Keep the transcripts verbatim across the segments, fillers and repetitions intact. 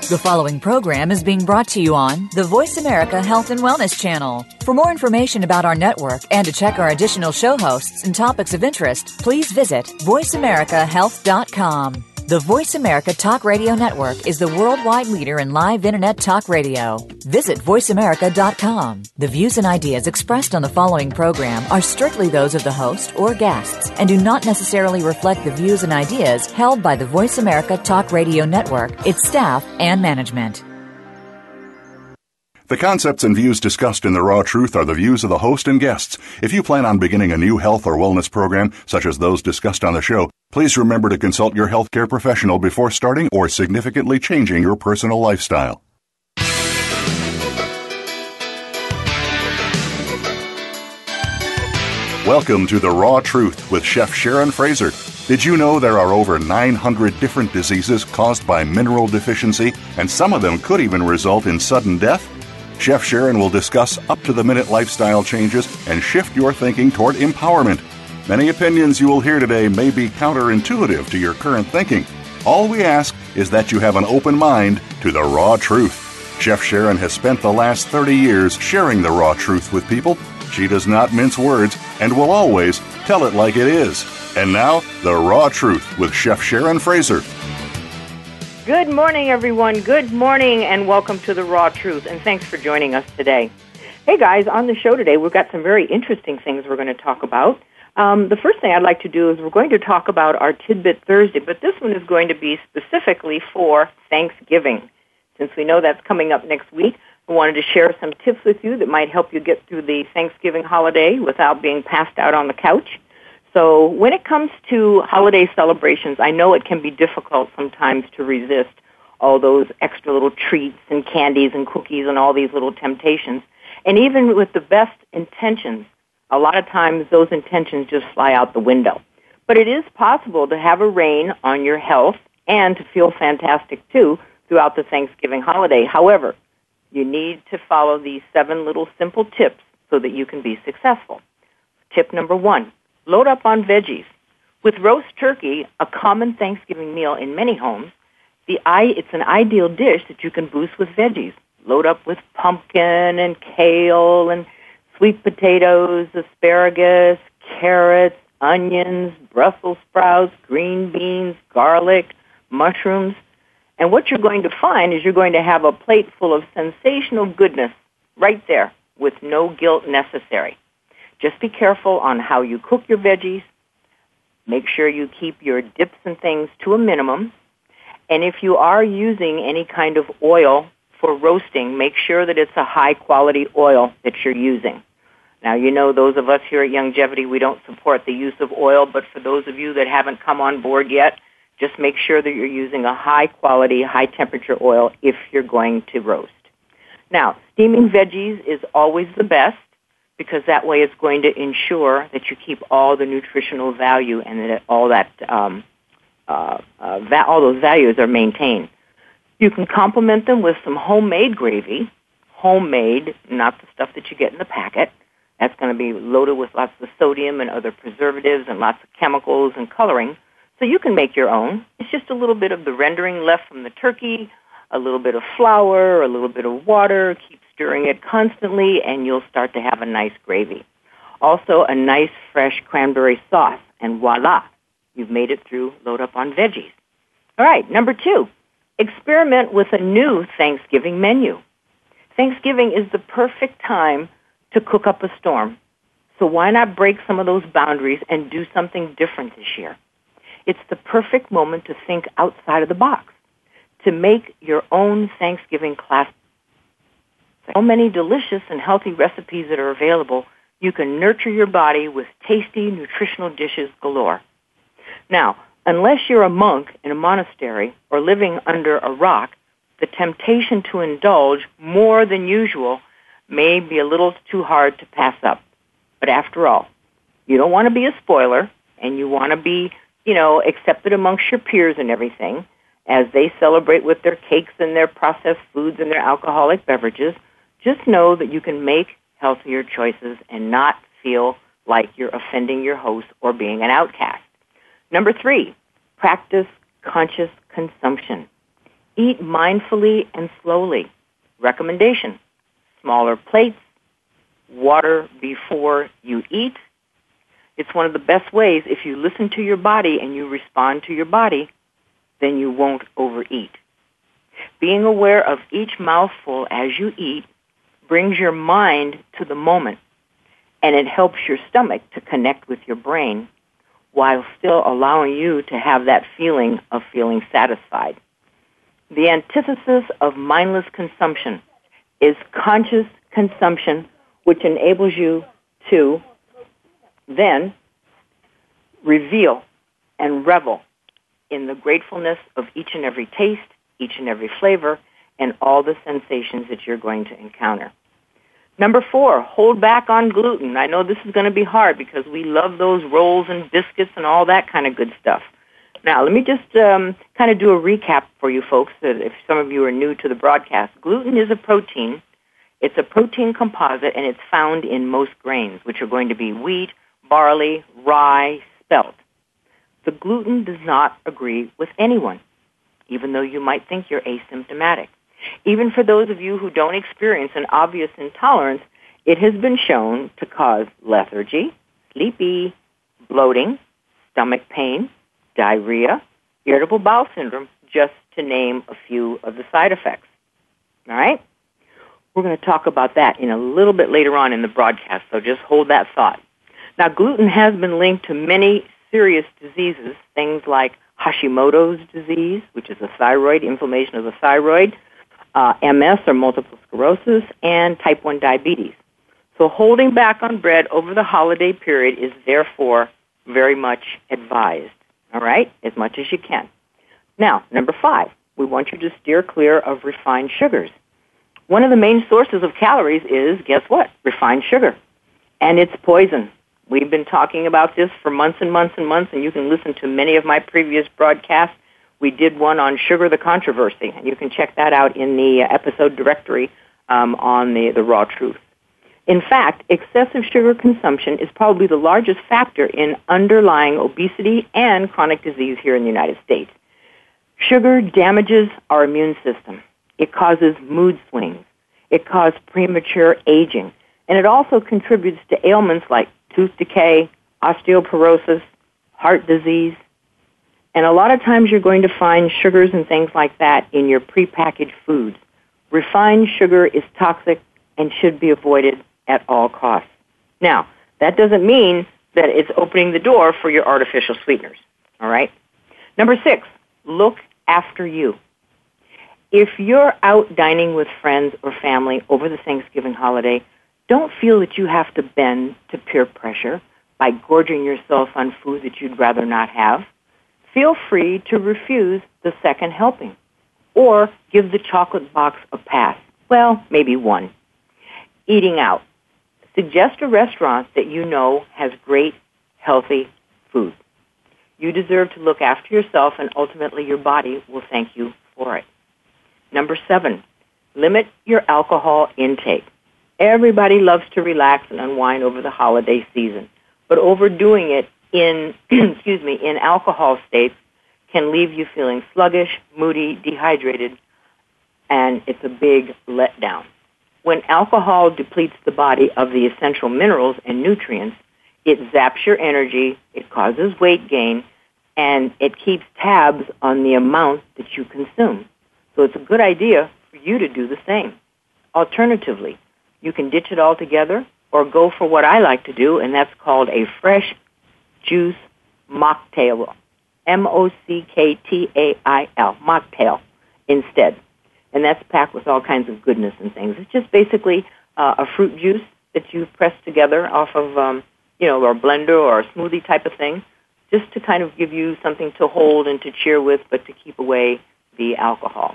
The following program is being brought to you on the Voice America Health and Wellness Channel. For more information about our network and to check our additional show hosts and topics of interest, please visit voice america health dot com. The Voice America Talk Radio Network is the worldwide leader in live Internet talk radio. Visit voice america dot com. The views and ideas expressed on the following program are strictly those of the host or guests and do not necessarily reflect the views and ideas held by the Voice America Talk Radio Network, its staff, and management. The concepts and views discussed in The Raw Truth are the views of the host and guests. If you plan on beginning a new health or wellness program, such as those discussed on the show, please remember to consult your healthcare professional before starting or significantly changing your personal lifestyle. Welcome to The Raw Truth with Chef Sharon Fraser. Did you know there are over nine hundred different diseases caused by mineral deficiency, and some of them could even result in sudden death? Chef Sharon will discuss up-to-the-minute lifestyle changes and shift your thinking toward empowerment. Many opinions you will hear today may be counterintuitive to your current thinking. All we ask is that you have an open mind to the raw truth. Chef Sharon has spent the last thirty years sharing the raw truth with people. She does not mince words and will always tell it like it is. And now, the raw truth with Chef Sharon Fraser. Good morning, everyone. Good morning, and welcome to The Raw Truth, and thanks for joining us today. Hey, guys, on the show today, we've got some very interesting things we're going to talk about. Um, the first thing I'd like to do is we're going to talk about our Tidbit Thursday, but this one is going to be specifically for Thanksgiving. Since we know that's coming up next week, I wanted to share some tips with you that might help you get through the Thanksgiving holiday without being passed out on the couch. So when it comes to holiday celebrations, I know it can be difficult sometimes to resist all those extra little treats and candies and cookies and all these little temptations. And even with the best intentions, a lot of times those intentions just fly out the window. But it is possible to have a rein on your health and to feel fantastic, too, throughout the Thanksgiving holiday. However, you need to follow these seven little simple tips so that you can be successful. Tip number one. Load up on veggies. With roast turkey, a common Thanksgiving meal in many homes, the it's an ideal dish that you can boost with veggies. Load up with pumpkin and kale and sweet potatoes, asparagus, carrots, onions, Brussels sprouts, green beans, garlic, mushrooms. And what you're going to find is you're going to have a plate full of sensational goodness right there with no guilt necessary. Just be careful on how you cook your veggies. Make sure you keep your dips and things to a minimum. And if you are using any kind of oil for roasting, make sure that it's a high-quality oil that you're using. Now, you know, those of us here at Longevity, we don't support the use of oil, but for those of you that haven't come on board yet, just make sure that you're using a high-quality, high-temperature oil if you're going to roast. Now, steaming veggies is always the best, because that way it's going to ensure that you keep all the nutritional value and that all that um, uh, uh, va- all those values are maintained. You can complement them with some homemade gravy, homemade, not the stuff that you get in the packet. That's going to be loaded with lots of sodium and other preservatives and lots of chemicals and coloring. So you can make your own. It's just a little bit of the rendering left from the turkey, a little bit of flour, a little bit of water. Keep stirring it constantly, and you'll start to have a nice gravy. Also, a nice fresh cranberry sauce, and voila, you've made it through Load Up on Veggies. All right, number two, experiment with a new Thanksgiving menu. Thanksgiving is the perfect time to cook up a storm. So why not break some of those boundaries and do something different this year? It's the perfect moment to think outside of the box, to make your own Thanksgiving classic. So many delicious and healthy recipes that are available, you can nurture your body with tasty, nutritional dishes galore. Now, unless you're a monk in a monastery or living under a rock, the temptation to indulge more than usual may be a little too hard to pass up. But after all, you don't want to be a spoiler, and you want to be, you know, accepted amongst your peers and everything as they celebrate with their cakes and their processed foods and their alcoholic beverages. Just know that you can make healthier choices and not feel like you're offending your host or being an outcast. Number three, practice conscious consumption. Eat mindfully and slowly. Recommendation, smaller plates, water before you eat. It's one of the best ways. If you listen to your body and you respond to your body, then you won't overeat. Being aware of each mouthful as you eat brings your mind to the moment, and it helps your stomach to connect with your brain while still allowing you to have that feeling of feeling satisfied. The antithesis of mindless consumption is conscious consumption, which enables you to then reveal and revel in the gratefulness of each and every taste, each and every flavor, and all the sensations that you're going to encounter. Number four, hold back on gluten. I know this is going to be hard because we love those rolls and biscuits and all that kind of good stuff. Now, let me just um, kind of do a recap for you folks, that if some of you are new to the broadcast. Gluten is a protein. It's a protein composite, and it's found in most grains, which are going to be wheat, barley, rye, spelt. The gluten does not agree with anyone, even though you might think you're asymptomatic. Even for those of you who don't experience an obvious intolerance, it has been shown to cause lethargy, sleepy, bloating, stomach pain, diarrhea, irritable bowel syndrome, just to name a few of the side effects. All right? We're going to talk about that in a little bit later on in the broadcast, so just hold that thought. Now, gluten has been linked to many serious diseases, things like Hashimoto's disease, which is a thyroid, inflammation of the thyroid, uh, M S or multiple sclerosis, and type one diabetes. So holding back on bread over the holiday period is therefore very much advised, all right, as much as you can. Now, number five, we want you to steer clear of refined sugars. One of the main sources of calories is, guess what, refined sugar, and it's poison. We've been talking about this for months and months and months, and you can listen to many of my previous broadcasts. We did one on Sugar the Controversy, and you can check that out in the episode directory um, on the, the Raw Truth. In fact, excessive sugar consumption is probably the largest factor in underlying obesity and chronic disease here in the United States. Sugar damages our immune system. It causes mood swings. It causes premature aging. And it also contributes to ailments like tooth decay, osteoporosis, heart disease. And a lot of times you're going to find sugars and things like that in your prepackaged foods. Refined sugar is toxic and should be avoided at all costs. Now, that doesn't mean that it's opening the door for your artificial sweeteners, all right? Number six, look after you. If you're out dining with friends or family over the Thanksgiving holiday, don't feel that you have to bend to peer pressure by gorging yourself on food that you'd rather not have. Feel free to refuse the second helping or give the chocolate box a pass. Well, maybe one. Eating out. Suggest a restaurant that you know has great, healthy food. You deserve to look after yourself, and ultimately your body will thank you for it. Number seven, limit your alcohol intake. Everybody loves to relax and unwind over the holiday season, but overdoing it in, excuse me, in alcohol states can leave you feeling sluggish, moody, dehydrated, and it's a big letdown. When alcohol depletes the body of the essential minerals and nutrients, it zaps your energy, it causes weight gain, and it keeps tabs on the amount that you consume. So it's a good idea for you to do the same. Alternatively, you can ditch it altogether or go for what I like to do, and that's called a fresh juice mocktail, M O C K T A I L, mocktail instead. And that's packed with all kinds of goodness and things. It's just basically uh, a fruit juice that you press together off of, um, you know, or a blender or a smoothie type of thing, just to kind of give you something to hold and to cheer with, but to keep away the alcohol.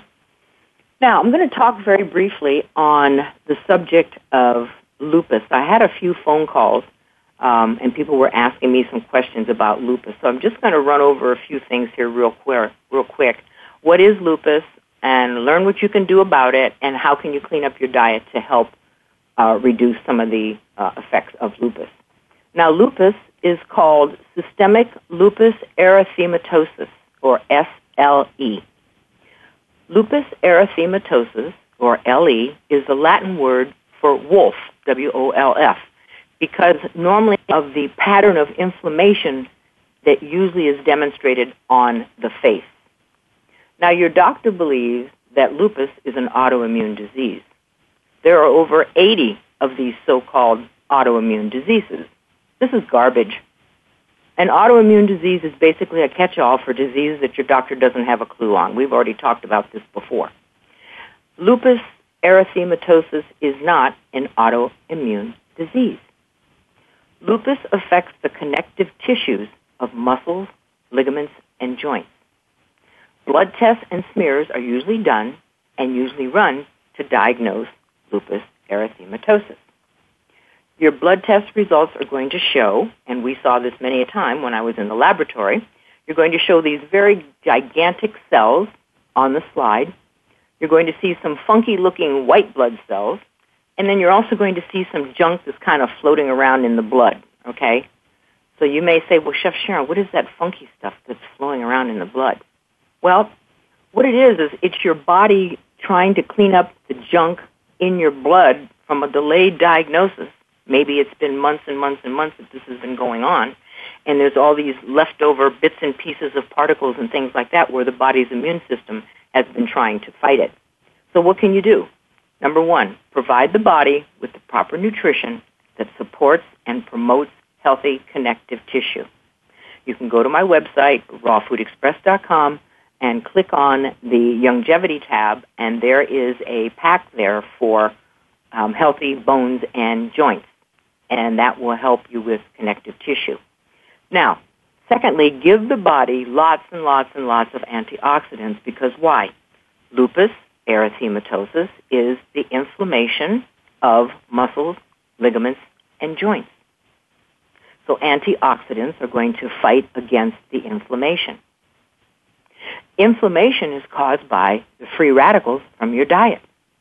Now, I'm going to talk very briefly on the subject of lupus. I had a few phone calls, um, and people were asking me some questions about lupus. So I'm just going to run over a few things here real quick. Real quick. What is lupus? And learn what you can do about it, and how can you clean up your diet to help uh, reduce some of the uh, effects of lupus. Now, lupus is called systemic lupus erythematosus, or S L E. Lupus erythematosus, or L E, is the Latin word for wolf, W O L F, because normally of the pattern of inflammation that usually is demonstrated on the face. Now, your doctor believes that lupus is an autoimmune disease. There are over eighty of these so-called autoimmune diseases. This is garbage. An autoimmune disease is basically a catch-all for diseases that your doctor doesn't have a clue on. We've already talked about this before. Lupus erythematosus is not an autoimmune disease. Lupus affects the connective tissues of muscles, ligaments, and joints. Blood tests and smears are usually done and usually run to diagnose lupus erythematosus. Your blood test results are going to show, and we saw this many a time when I was in the laboratory, you're going to show these very gigantic cells on the slide. You're going to see some funky-looking white blood cells, and then you're also going to see some junk that's kind of floating around in the blood, okay? So you may say, well, Chef Sharon, what is that funky stuff that's flowing around in the blood? Well, what it is is it's your body trying to clean up the junk in your blood from a delayed diagnosis. Maybe it's been months and months and months that this has been going on, and there's all these leftover bits and pieces of particles and things like that where the body's immune system has been trying to fight it. So what can you do? Number one, provide the body with the proper nutrition that supports and promotes healthy connective tissue. You can go to my website, raw food express dot com, and click on the longevity tab, and there is a pack there for um, healthy bones and joints, and that will help you with connective tissue. Now, secondly, give the body lots and lots and lots of antioxidants, because why? Lupus erythematosus is the inflammation of muscles, ligaments, and joints. So antioxidants are going to fight against the inflammation. Inflammation is caused by the free radicals from your diet.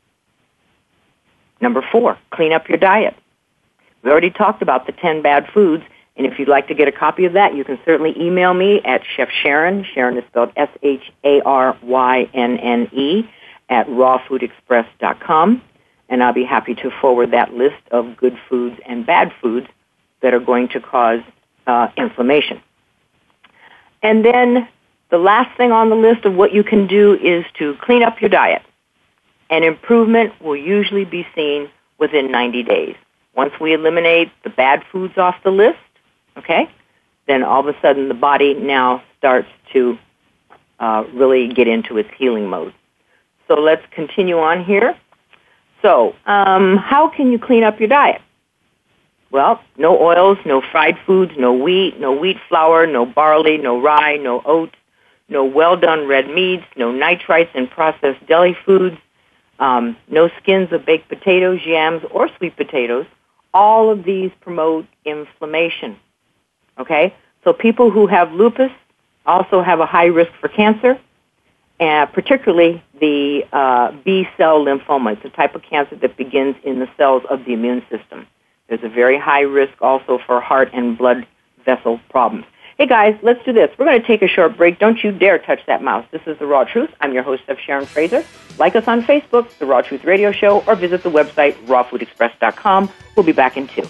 Number four, clean up your diet. We already talked about the ten bad foods, and if you'd like to get a copy of that, you can certainly email me at Chef Sharon. Sharon is spelled S H A R Y N N E at raw food express dot com, and I'll be happy to forward that list of good foods and bad foods that are going to cause uh, inflammation. And then the last thing on the list of what you can do is to clean up your diet. And improvement will usually be seen within ninety days. Once we eliminate the bad foods off the list, okay, then all of a sudden the body now starts to uh, really get into its healing mode. So let's continue on here. So um, how can you clean up your diet? Well, no oils, no fried foods, no wheat, no wheat flour, no barley, no rye, no oats, no well-done red meats, no nitrites and processed deli foods, um, no skins of baked potatoes, yams, or sweet potatoes. All of these promote inflammation, okay? So people who have lupus also have a high risk for cancer, and particularly the uh, B-cell lymphoma. It's a type of cancer that begins in the cells of the immune system. There's a very high risk also for heart and blood vessel problems. Hey, guys, let's do this. We're going to take a short break. Don't you dare touch that mouse. This is The Raw Truth. I'm your host, Chef Sharon Fraser. Like us on Facebook, The Raw Truth Radio Show, or visit the website, raw food express dot com. We'll be back in two.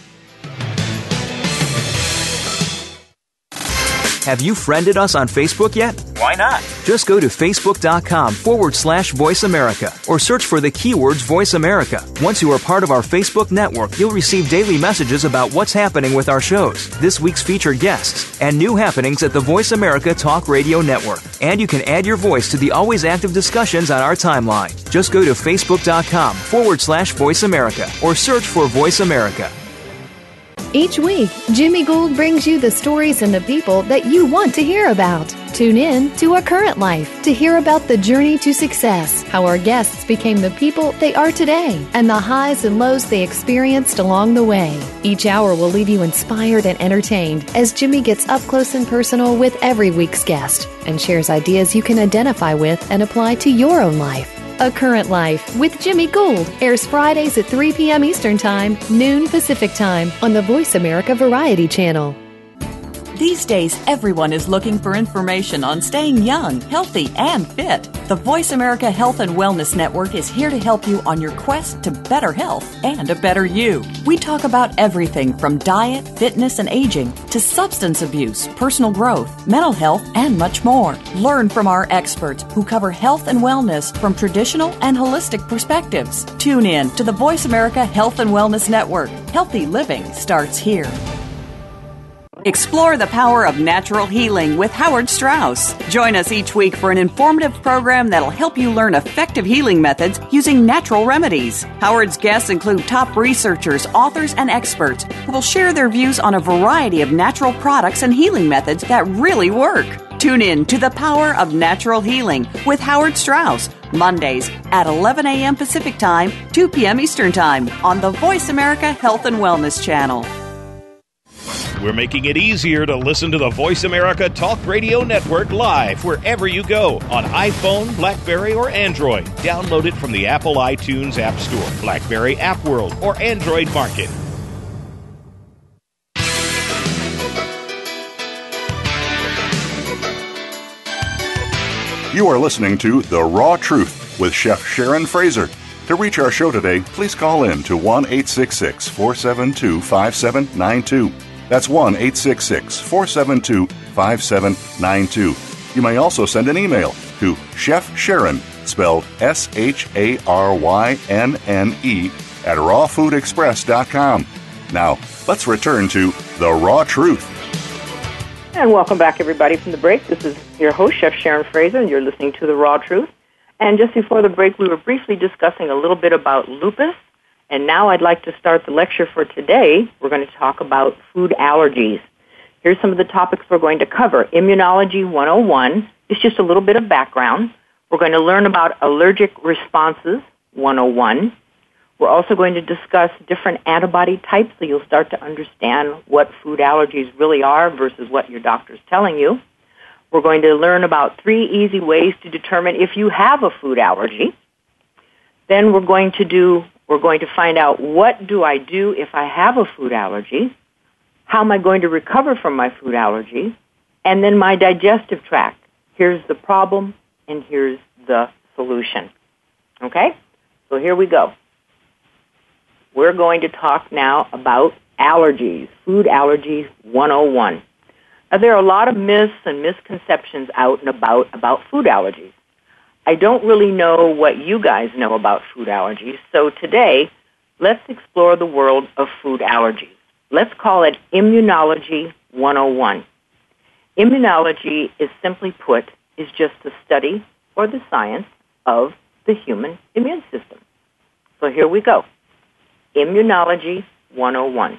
Have you friended us on Facebook yet? Why not? Just go to facebook.com forward slash Voice America or search for the keywords Voice America. Once you are part of our Facebook network, you'll receive daily messages about what's happening with our shows, this week's featured guests, and new happenings at the Voice America Talk Radio Network. And you can add your voice to the always active discussions on our timeline. Just go to facebook.com forward slash Voice America or search for Voice America. Each week, Jimmy Gould brings you the stories and the people that you want to hear about. Tune in to Our Current Life to hear about the journey to success, how our guests became the people they are today, and the highs and lows they experienced along the way. Each hour will leave you inspired and entertained as Jimmy gets up close and personal with every week's guest and shares ideas you can identify with and apply to your own life. A Current Life with Jimmy Gould airs Fridays at three p.m. Eastern Time, noon Pacific Time on the Voice America Variety Channel. These days, everyone is looking for information on staying young, healthy, and fit. The Voice America Health and Wellness Network is here to help you on your quest to better health and a better you. We talk about everything from diet, fitness, and aging to substance abuse, personal growth, mental health, and much more. Learn from our experts who cover health and wellness from traditional and holistic perspectives. Tune in to the Voice America Health and Wellness Network. Healthy living starts here. Explore the power of natural healing with Howard Strauss. Join us each week for an informative program that'll help you learn effective healing methods using natural remedies. Howard's guests include top researchers, authors, and experts who will share their views on a variety of natural products and healing methods that really work. Tune in to The Power of Natural Healing with Howard Strauss, Mondays at eleven a.m. Pacific Time, two p.m. Eastern Time on the Voice America Health and Wellness Channel. We're making it easier to listen to the Voice America Talk Radio Network live wherever you go on iPhone, BlackBerry, or Android. Download it from the Apple iTunes App Store, BlackBerry App World, or Android Market. You are listening to The Raw Truth with Chef Sharon Fraser. To reach our show today, please call in to one eight six six, four seven two, five seven nine two. That's one eight six six, four seven two, five seven nine two. You may also send an email to Chef Sharon, spelled S H A R Y N N E, at raw food express dot com. Now, let's return to The Raw Truth. And welcome back, everybody, from the break. This is your host, Chef Sharon Fraser, and you're listening to The Raw Truth. And just before the break, we were briefly discussing a little bit about lupus. And now I'd like to start the lecture for today. We're going to talk about food allergies. Here's some of the topics we're going to cover. Immunology one oh one is just a little bit of background. We're going to learn about allergic responses one oh one. We're also going to discuss different antibody types, so you'll start to understand what food allergies really are versus what your doctor's telling you. We're going to learn about three easy ways to determine if you have a food allergy. Then we're going to do We're going to find out, what do I do if I have a food allergy? How am I going to recover from my food allergy? And then my digestive tract. Here's the problem, and here's the solution. Okay? So here we go. We're going to talk now about allergies, food allergies one oh one. Now, there are a lot of myths and misconceptions out and about about food allergies. I don't really know what you guys know about food allergies, so today, let's explore the world of food allergies. Let's call it Immunology one oh one. Immunology is simply put, is just the study or the science of the human immune system. So here we go. Immunology one oh one.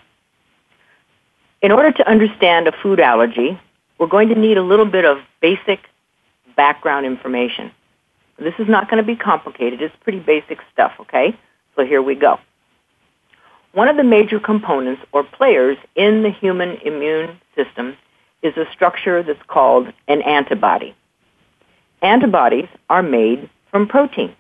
In order to understand a food allergy, we're going to need a little bit of basic background information. This is not going to be complicated. It's pretty basic stuff, okay? So here we go. One of the major components or players in the human immune system is a structure that's called an antibody. Antibodies are made from protein.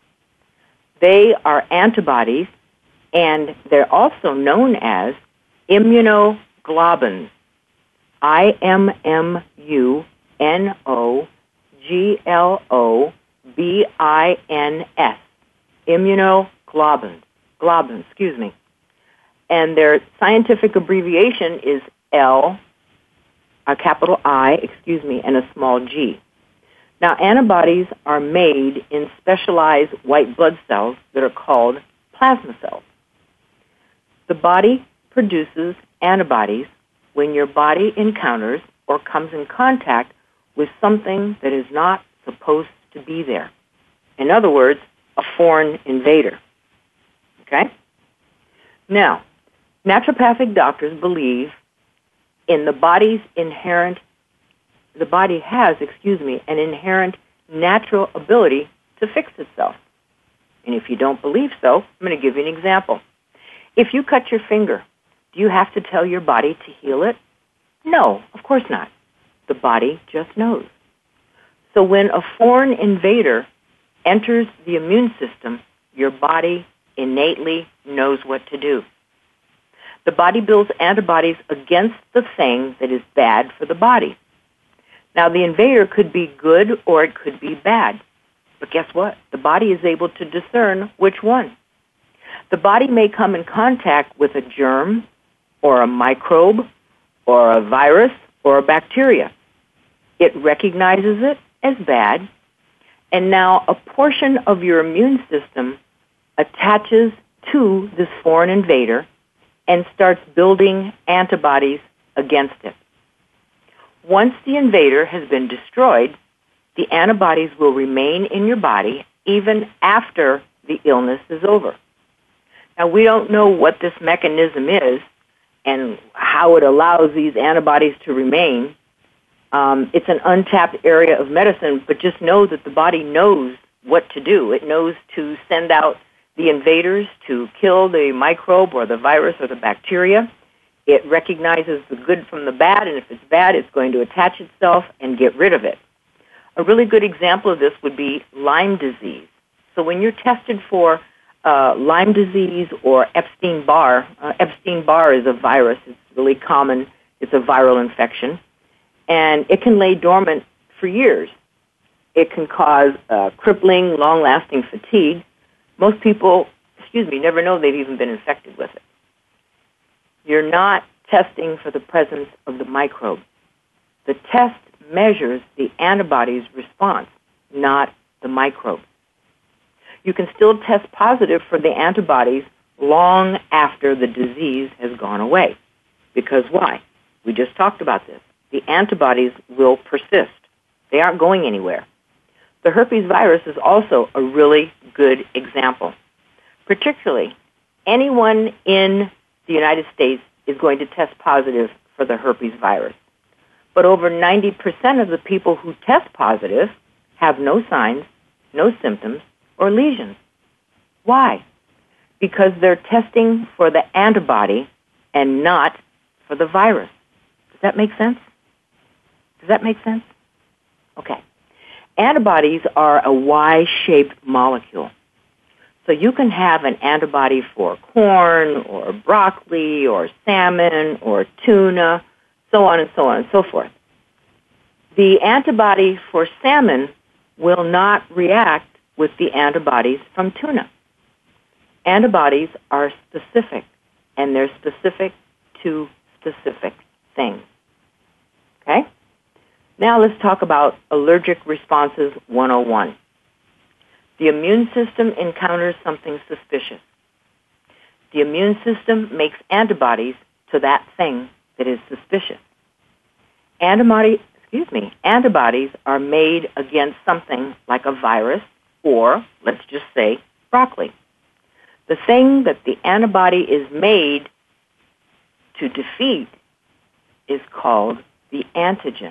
They are antibodies, and they're also known as immunoglobulins. I M M U N O G L O B I N S. Immunoglobulins. Globulins, excuse me. And their scientific abbreviation is L, a capital I, excuse me, and a small g. Now, antibodies are made in specialized white blood cells that are called plasma cells. The body produces antibodies when your body encounters or comes in contact with something that is not supposed to be there. In other words, a foreign invader. Okay? Now, naturopathic doctors believe in the body's inherent, the body has, excuse me, an inherent natural ability to fix itself. And if you don't believe so, I'm going to give you an example. If you cut your finger, do you have to tell your body to heal it? No, of course not. The body just knows. So when a foreign invader enters the immune system, your body innately knows what to do. The body builds antibodies against the thing that is bad for the body. Now, the invader could be good or it could be bad. But guess what? The body is able to discern which one. The body may come in contact with a germ or a microbe or a virus or a bacteria. It recognizes it as bad, and now a portion of your immune system attaches to this foreign invader and starts building antibodies against it. Once the invader has been destroyed, the antibodies will remain in your body even after the illness is over. Now, we don't know what this mechanism is and how it allows these antibodies to remain. Um, it's an untapped area of medicine, but just know that the body knows what to do. It knows to send out the invaders to kill the microbe or the virus or the bacteria. It recognizes the good from the bad, and if it's bad, it's going to attach itself and get rid of it. A really good example of this would be Lyme disease. So when you're tested for uh, Lyme disease or Epstein-Barr, uh, Epstein-Barr is a virus. It's really common. It's a viral infection, and it can lay dormant for years. It can cause uh, crippling, long-lasting fatigue. Most people, excuse me, never know they've even been infected with it. You're not testing for the presence of the microbe. The test measures the antibody's response, not the microbe. You can still test positive for the antibodies long after the disease has gone away. Because why? We just talked about this. The antibodies will persist. They aren't going anywhere. The herpes virus is also a really good example. Particularly, anyone in the United States is going to test positive for the herpes virus. But over ninety percent of the people who test positive have no signs, no symptoms, or lesions. Why? Because they're testing for the antibody and not for the virus. Does that make sense? Does that make sense? Okay. Antibodies are a Y-shaped molecule. So you can have an antibody for corn or broccoli or salmon or tuna, so on and so on and so forth. The antibody for salmon will not react with the antibodies from tuna. Antibodies are specific, and they're specific to specific things. Okay? Now let's talk about allergic responses one oh one. The immune system encounters something suspicious. The immune system makes antibodies to that thing that is suspicious. Antibody, excuse me, antibodies are made against something like a virus or, let's just say, broccoli. The thing that the antibody is made to defeat is called the antigen.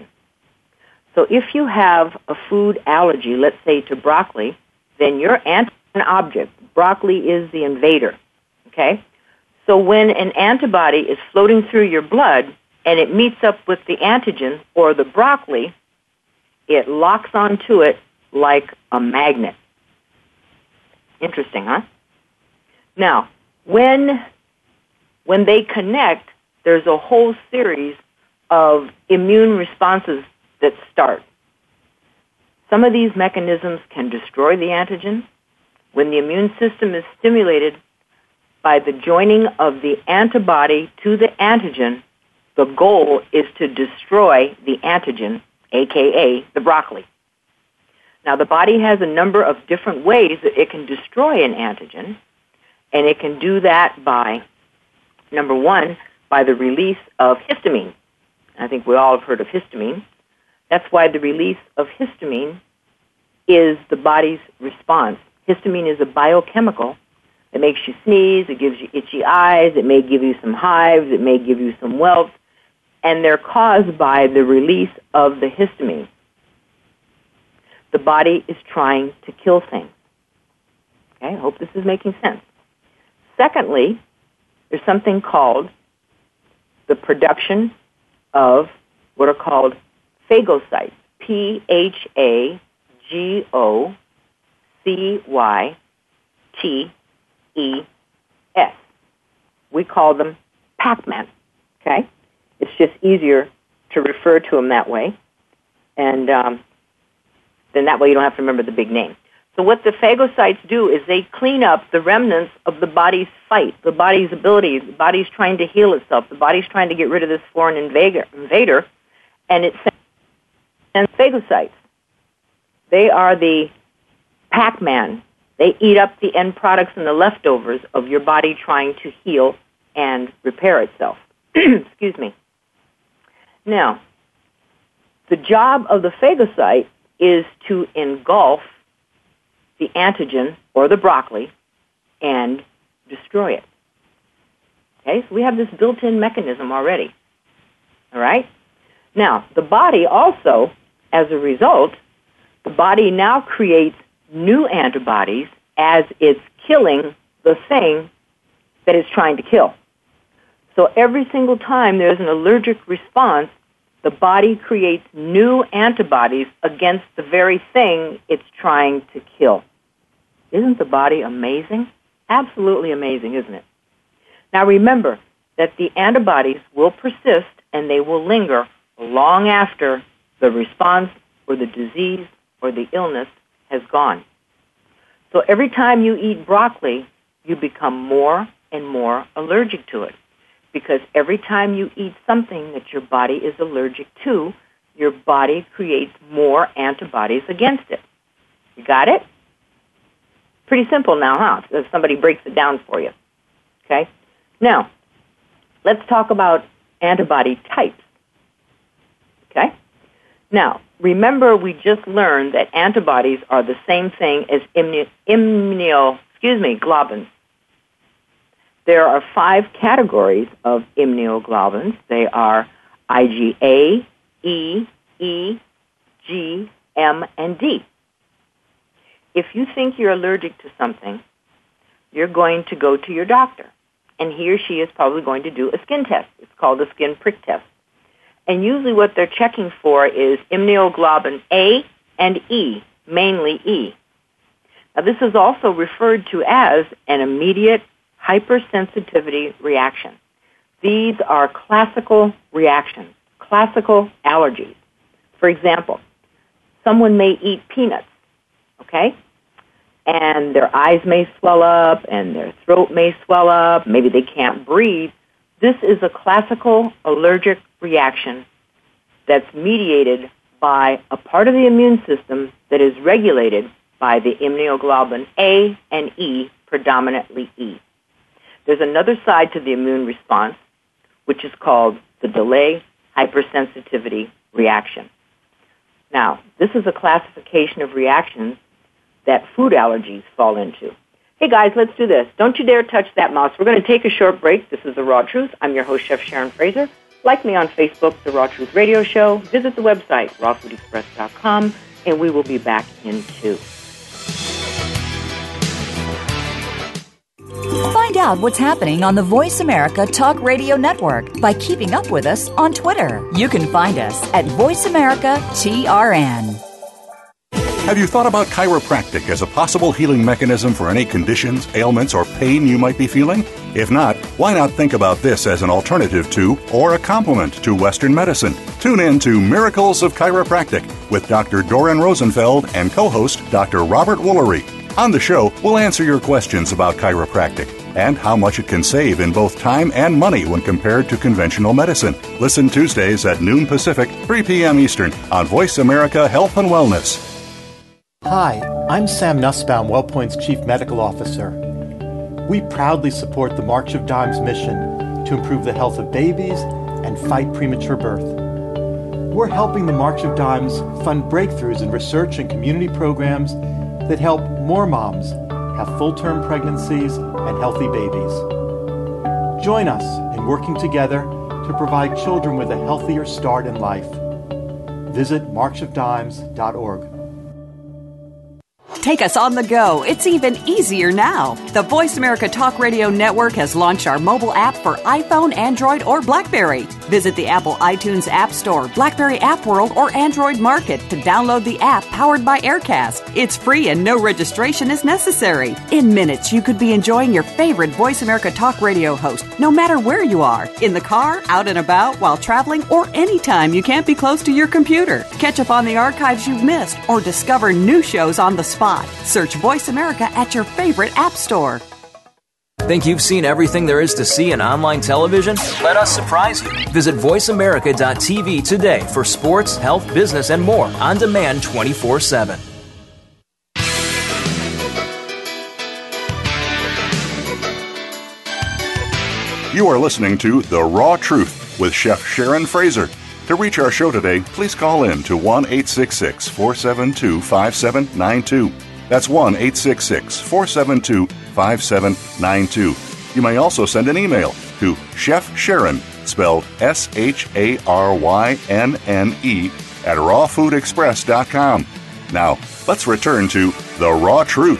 So if you have a food allergy, let's say to broccoli, then your antigen object, broccoli is the invader, okay? So when an antibody is floating through your blood and it meets up with the antigen or the broccoli, it locks onto it like a magnet. Interesting, huh? Now, when, when they connect, there's a whole series of immune responses that start. Some of these mechanisms can destroy the antigen. When the immune system is stimulated by the joining of the antibody to the antigen, the goal is to destroy the antigen, a k a the broccoli. Now, the body has a number of different ways that it can destroy an antigen, and it can do that by, number one, by the release of histamine. I think we all have heard of histamine. That's why the release of histamine is the body's response. Histamine is a biochemical that makes you sneeze, it gives you itchy eyes, it may give you some hives, it may give you some welts, and they're caused by the release of the histamine. The body is trying to kill things. Okay, I hope this is making sense. Secondly, there's something called the production of what are called phagocytes, P H A G O C Y T E S. We call them Pac-Man, okay? It's just easier to refer to them that way, and um, then that way you don't have to remember the big name. So what the phagocytes do is they clean up the remnants of the body's fight, the body's ability, the body's trying to heal itself, the body's trying to get rid of this foreign invader, invader and it sends phagocytes. They are the Pac-Man. They eat up the end products and the leftovers of your body trying to heal and repair itself. Excuse me. Now, the job of the phagocyte is to engulf the antigen or the broccoli and destroy it. Okay, so we have this built-in mechanism already. All right? Now, the body also, as a result, the body now creates new antibodies as it's killing the thing that it's trying to kill. So every single time there's an allergic response, the body creates new antibodies against the very thing it's trying to kill. Isn't the body amazing? Absolutely amazing, isn't it? Now remember that the antibodies will persist and they will linger long after the response or the disease or the illness has gone. So every time you eat broccoli, you become more and more allergic to it. Because every time you eat something that your body is allergic to, your body creates more antibodies against it. You got it? Pretty simple now, huh? If somebody breaks it down for you. Okay? Now, let's talk about antibody types. Okay? Now, remember we just learned that antibodies are the same thing as immuno, immuno excuse me, globulins. There are five categories of immunoglobulins. They are IgA, E, E, G, M, and D. If you think you're allergic to something, you're going to go to your doctor, and he or she is probably going to do a skin test. It's called a skin prick test. And usually what they're checking for is immunoglobulin A and E, mainly E. Now, this is also referred to as an immediate hypersensitivity reaction. These are classical reactions, classical allergies. For example, someone may eat peanuts, okay? And their eyes may swell up and their throat may swell up. Maybe they can't breathe. This is a classical allergic reaction that's mediated by a part of the immune system that is regulated by the immunoglobulin A and E, predominantly E. There's another side to the immune response, which is called the delay hypersensitivity reaction. Now, this is a classification of reactions that food allergies fall into. Hey guys, let's do this. Don't you dare touch that mouse. We're going to take a short break. This is The Raw Truth. I'm your host, Chef Sharon Fraser. Like me on Facebook, The Raw Truth Radio Show. Visit the website, raw food express dot com, and we will be back in two. Find out what's happening on the Voice America Talk Radio Network by keeping up with us on Twitter. You can find us at Voice America T R N. Have you thought about chiropractic as a possible healing mechanism for any conditions, ailments, or pain you might be feeling? If not, why not think about this as an alternative to or a complement to Western medicine? Tune in to Miracles of Chiropractic with Doctor Doran Rosenfeld and co-host Doctor Robert Woolery. On the show, we'll answer your questions about chiropractic and how much it can save in both time and money when compared to conventional medicine. Listen Tuesdays at noon Pacific, three p.m. Eastern on Voice America Health and Wellness. Hi, I'm Sam Nussbaum, WellPoint's Chief Medical Officer. We proudly support the March of Dimes mission to improve the health of babies and fight premature birth. We're helping the March of Dimes fund breakthroughs in research and community programs that help more moms have full-term pregnancies and healthy babies. Join us in working together to provide children with a healthier start in life. Visit march of dimes dot org. Take us on the go. It's even easier now. The Voice America Talk Radio Network has launched our mobile app for iPhone, Android, or BlackBerry. Visit the Apple iTunes App Store, BlackBerry App World, or Android Market to download the app powered by Aircast. It's free and no registration is necessary. In minutes, you could be enjoying your favorite Voice America Talk Radio host, no matter where you are, in the car, out and about, while traveling, or anytime you can't be close to your computer. Catch up on the archives you've missed or discover new shows on the spot. Search Voice America at your favorite app store. Think you've seen everything there is to see in online television? Let us surprise you. Visit voice america dot t v today for sports, health, business, and more on demand twenty-four seven. You are listening to The Raw Truth with Chef Sharon Fraser. To reach our show today, please call in to one eight six six, four seven two, five seven nine two. That's one eight six six, four seven two, five seven nine two. You may also send an email to Chef Sharon, spelled S H A R Y N N E, at raw food express dot com. Now, let's return to The Raw Truth.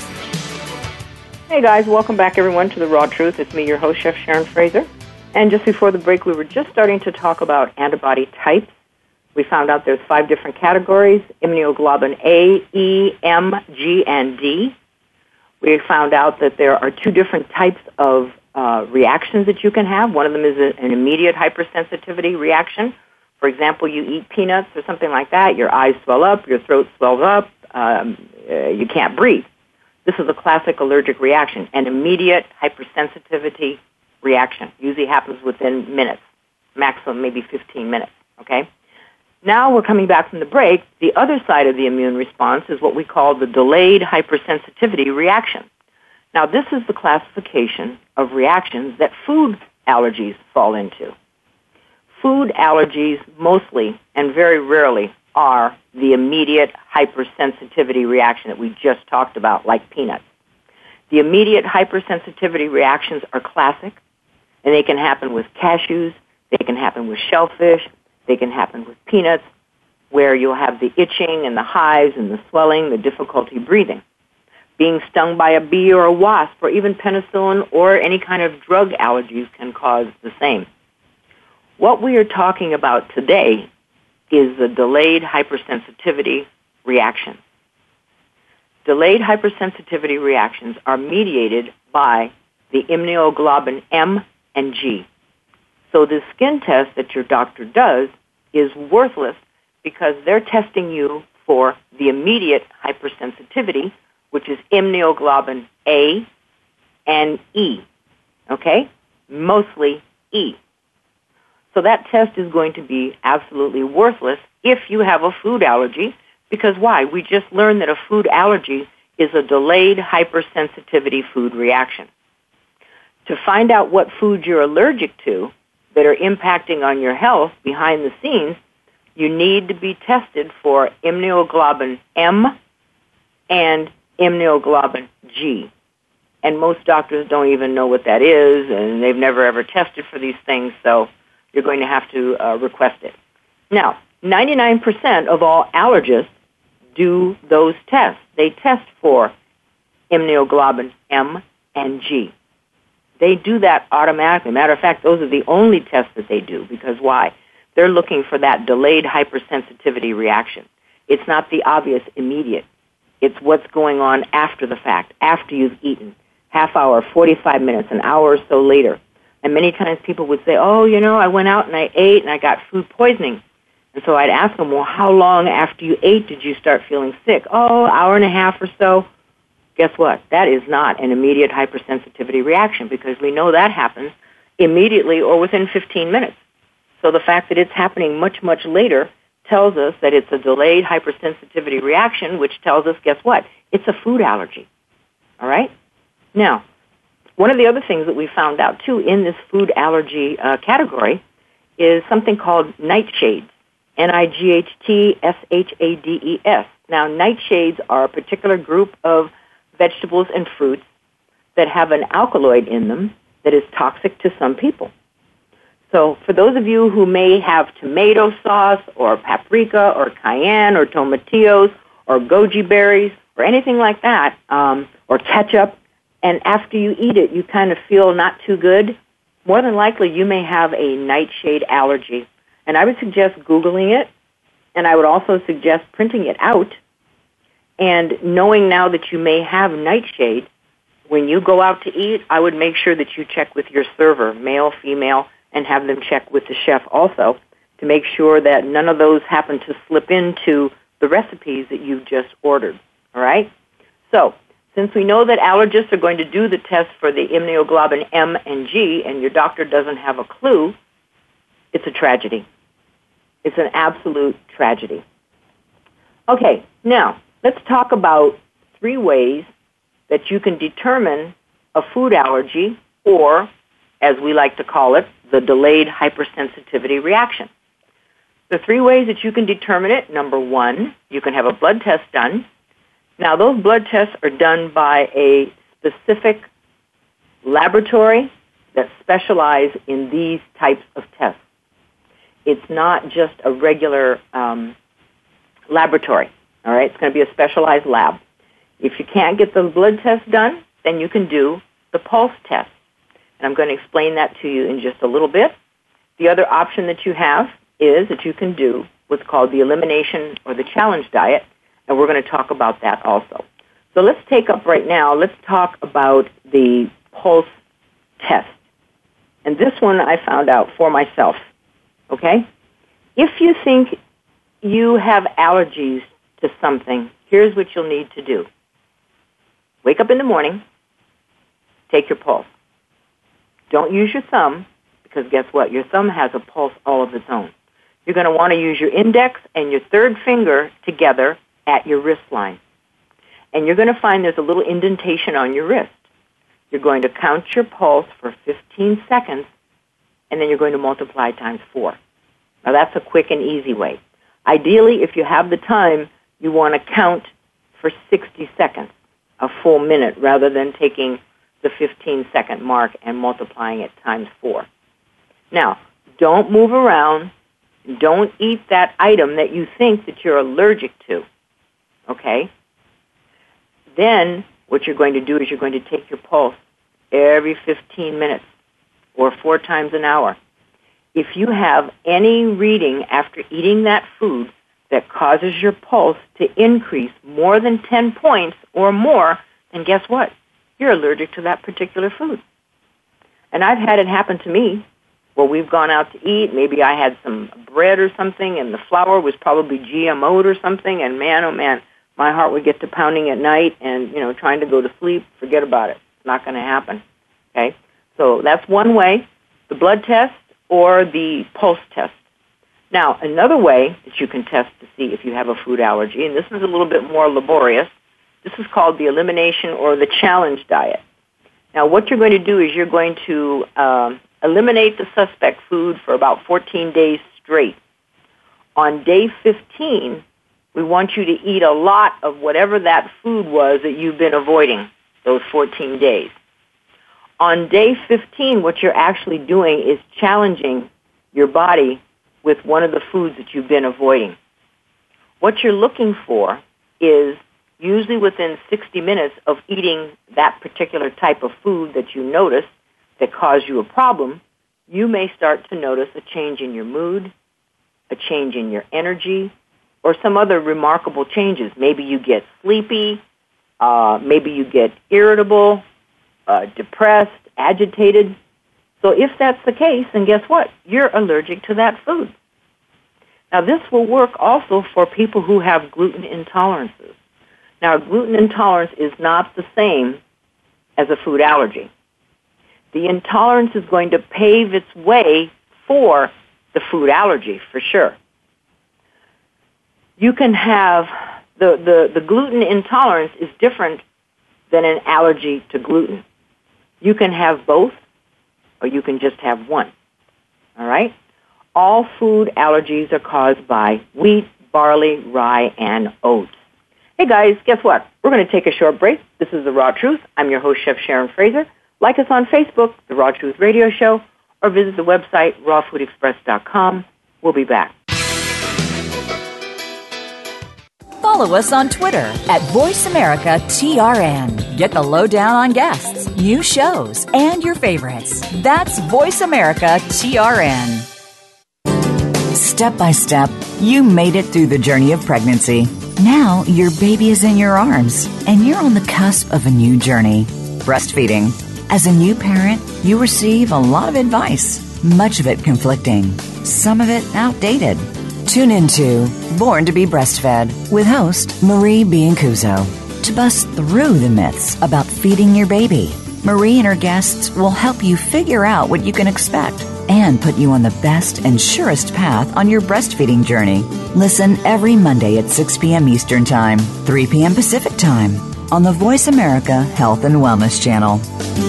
Hey guys, welcome back everyone to The Raw Truth. It's me, your host, Chef Sharon Fraser. And just before the break, we were just starting to talk about antibody types. We found out there's five different categories: immunoglobulin A, E, M, G, and D. We found out that there are two different types of uh, reactions that you can have. One of them is a, an immediate hypersensitivity reaction. For example, you eat peanuts or something like that, your eyes swell up, your throat swells up, um, uh, you can't breathe. This is a classic allergic reaction, an immediate hypersensitivity reaction. Usually happens within minutes, maximum maybe fifteen minutes, okay? Now we're coming back from the break. The other side of the immune response is what we call the delayed hypersensitivity reaction. Now, this is the classification of reactions that food allergies fall into. Food allergies mostly and very rarely are the immediate hypersensitivity reaction that we just talked about, like peanuts. The immediate hypersensitivity reactions are classic, and they can happen with cashews, they can happen with shellfish, they can happen with peanuts, where you'll have the itching and the hives and the swelling, the difficulty breathing. Being stung by a bee or a wasp, or even penicillin or any kind of drug allergies can cause the same. What we are talking about today is the delayed hypersensitivity reaction. Delayed hypersensitivity reactions are mediated by the immunoglobulin M and G. So the skin test that your doctor does is worthless because they're testing you for the immediate hypersensitivity, which is immunoglobulin A and E, okay? Mostly E. So that test is going to be absolutely worthless if you have a food allergy, because why? We just learned that a food allergy is a delayed hypersensitivity food reaction. To find out what foods you're allergic to that are impacting on your health behind the scenes, you need to be tested for immunoglobulin M and immunoglobulin G. And most doctors don't even know what that is, and they've never ever tested for these things, so you're going to have to uh, request it. Now, ninety-nine percent of all allergists do those tests. They test for immunoglobulin M and G. They do that automatically. Matter of fact, those are the only tests that they do, because why? They're looking for that delayed hypersensitivity reaction. It's not the obvious immediate. It's what's going on after the fact, after you've eaten, half hour, forty-five minutes, an hour or so later. And many times people would say, oh, you know, I went out and I ate and I got food poisoning. And so I'd ask them, well, how long after you ate did you start feeling sick? Oh, hour and a half or so. Guess what? That is not an immediate hypersensitivity reaction, because we know that happens immediately or within fifteen minutes. So the fact that it's happening much, much later tells us that it's a delayed hypersensitivity reaction, which tells us, guess what? It's a food allergy. All right? Now, one of the other things that we found out, too, in this food allergy uh, category is something called nightshades, N I G H T S H A D E S. Now, nightshades are a particular group of vegetables and fruits that have an alkaloid in them that is toxic to some people. So for those of you who may have tomato sauce or paprika or cayenne or tomatillos or goji berries or anything like that, um, or ketchup, and after you eat it, you kind of feel not too good, more than likely you may have a nightshade allergy. And I would suggest Googling it, and I would also suggest printing it out, and knowing now that you may have nightshade, when you go out to eat, I would make sure that you check with your server, male, female, and have them check with the chef also to make sure that none of those happen to slip into the recipes that you've just ordered, all right? So, since we know that allergists are going to do the test for the immunoglobulin M and G, and your doctor doesn't have a clue, it's a tragedy. It's an absolute tragedy. Okay, now, let's talk about three ways that you can determine a food allergy, or, as we like to call it, the delayed hypersensitivity reaction. The three ways that you can determine it: number one, you can have a blood test done. Now, those blood tests are done by a specific laboratory that specializes in these types of tests. It's not just a regular um, laboratory, all right? It's going to be a specialized lab. If you can't get the blood test done, then you can do the pulse test. And I'm going to explain that to you in just a little bit. The other option that you have is that you can do what's called the elimination or the challenge diet, and we're going to talk about that also. So let's take up right now, let's talk about the pulse test. And this one I found out for myself, okay? If you think you have allergies to something, here's what you'll need to do. Wake up in the morning, take your pulse. Don't use your thumb, because guess what? Your thumb has a pulse all of its own. You're going to want to use your index and your third finger together at your wrist line. And you're going to find there's a little indentation on your wrist. You're going to count your pulse for fifteen seconds, and then you're going to multiply times four. Now, that's a quick and easy way. Ideally, if you have the time, you want to count for sixty seconds, a full minute, rather than taking the fifteen-second mark and multiplying it times four. Now, don't move around. Don't eat that item that you think that you're allergic to, okay? Then what you're going to do is you're going to take your pulse every fifteen minutes or four times an hour. If you have any reading after eating that food that causes your pulse to increase more than ten points or more, then guess what? You're allergic to that particular food. And I've had it happen to me where we've gone out to eat. Maybe I had some bread or something, and the flour was probably G M O'd or something, and man, oh man, my heart would get to pounding at night and, you know, trying to go to sleep. Forget about it. It's not going to happen, okay? So that's one way, the blood test or the pulse test. Now, another way that you can test to see if you have a food allergy, and this is a little bit more laborious, this is called the elimination or the challenge diet. Now, what you're going to do is you're going to um, eliminate the suspect food for about fourteen days straight. On day fifteen, we want you to eat a lot of whatever that food was that you've been avoiding those fourteen days. On day fifteen, what you're actually doing is challenging your body with one of the foods that you've been avoiding. What you're looking for is usually within sixty minutes of eating that particular type of food that you notice that caused you a problem, you may start to notice a change in your mood, a change in your energy, or some other remarkable changes. Maybe you get sleepy, uh, maybe you get irritable, uh, depressed, agitated. So if that's the case, then guess what? You're allergic to that food. Now, this will work also for people who have gluten intolerances. Now, gluten intolerance is not the same as a food allergy. The intolerance is going to pave its way for the food allergy, for sure. You can have, the, the, the gluten intolerance is different than an allergy to gluten. You can have both, or you can just have one, all right? All food allergies are caused by wheat, barley, rye, and oats. Hey guys, guess what? We're going to take a short break. This is The Raw Truth. I'm your host, Chef Sharon Fraser. Like us on Facebook, The Raw Truth Radio Show, or visit the website, raw food express dot com. We'll be back. Follow us on Twitter at VoiceAmericaTRN. Get the lowdown on guests, new shows, and your favorites. That's VoiceAmericaTRN. Step by step, you made it through the journey of pregnancy. Now your baby is in your arms, and you're on the cusp of a new journey, breastfeeding. As a new parent, you receive a lot of advice, much of it conflicting, some of it outdated. Tune into Born to be Breastfed with host Marie Biancuzzo to bust through the myths about feeding your baby. Marie and her guests will help you figure out what you can expect and put you on the best and surest path on your breastfeeding journey. Listen every Monday at six p.m. Eastern Time, three p.m. Pacific Time on the Voice America Health and Wellness Channel.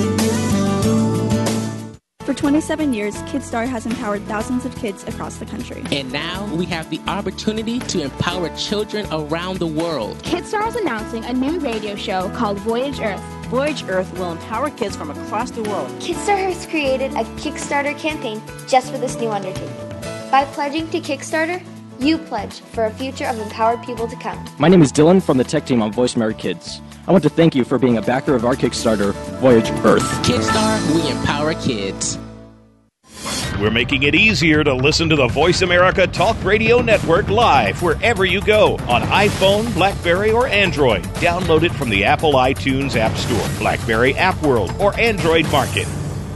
For twenty-seven years, KidStar has empowered thousands of kids across the country. And now we have the opportunity to empower children around the world. KidStar is announcing a new radio show called Voyage Earth. Voyage Earth will empower kids from across the world. KidStar has created a Kickstarter campaign just for this new undertaking. By pledging to Kickstarter, you pledge for a future of empowered people to come. My name is Dylan from the tech team on Voice America Kids. I want to thank you for being a backer of our Kickstarter, Voyage Earth. Kidstar, we empower kids. We're making it easier to listen to the Voice America Talk Radio Network live wherever you go on iPhone, BlackBerry, or Android. Download it from the Apple iTunes App Store, BlackBerry App World, or Android Market.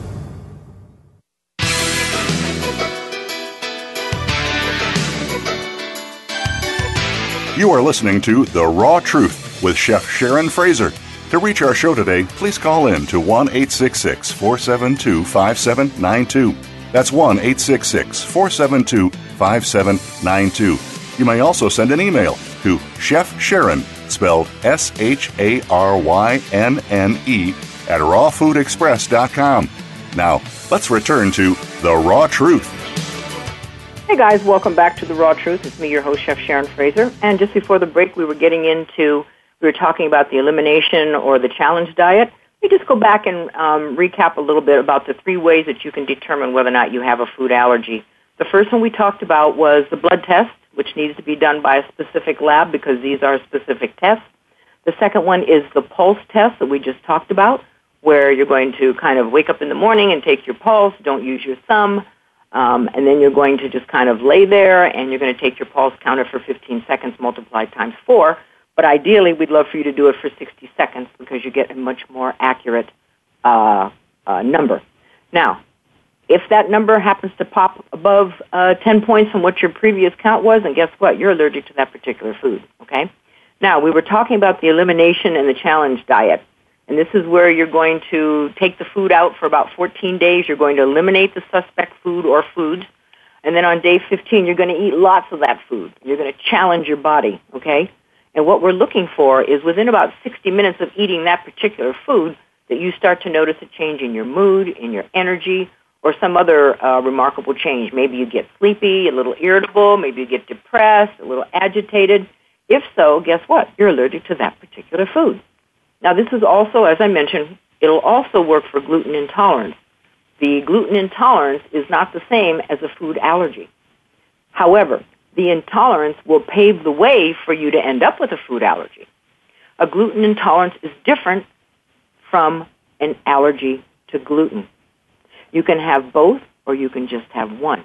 You are listening to The Raw Truth with Chef Sharon Fraser. To reach our show today, please call in to one eight six six, four seven two, five seven nine two. That's one eight six six, four seven two, five seven nine two. You may also send an email to Chef Sharon, spelled S H A R Y N N E, at raw food express dot com. Now, let's return to The Raw Truth. Hey guys, welcome back to The Raw Truth. It's me, your host, Chef Sharon Fraser. And just before the break, we were getting into, we were talking about the elimination or the challenge diet. Let me just go back and um, recap a little bit about the three ways that you can determine whether or not you have a food allergy. The first one we talked about was the blood test, which needs to be done by a specific lab because these are specific tests. The second one is the pulse test that we just talked about, where you're going to kind of wake up in the morning and take your pulse, don't use your thumb, um, and then you're going to just kind of lay there and you're going to take your pulse, count it for fifteen seconds, multiplied times four. But ideally, we'd love for you to do it for sixty seconds because you get a much more accurate uh, uh, number. Now, if that number happens to pop above uh, ten points from what your previous count was, then guess what? You're allergic to that particular food, okay? Now, we were talking about the elimination and the challenge diet. And this is where you're going to take the food out for about fourteen days. You're going to eliminate the suspect food or foods. And then on day fifteen, you're going to eat lots of that food. You're going to challenge your body, okay? And what we're looking for is within about sixty minutes of eating that particular food that you start to notice a change in your mood, in your energy, or some other uh, remarkable change. Maybe you get sleepy, a little irritable, maybe you get depressed, a little agitated. If so, guess what? You're allergic to that particular food. Now, this is also, as I mentioned, it'll also work for gluten intolerance. The gluten intolerance is not the same as a food allergy. However, the intolerance will pave the way for you to end up with a food allergy. A gluten intolerance is different from an allergy to gluten. You can have both or you can just have one.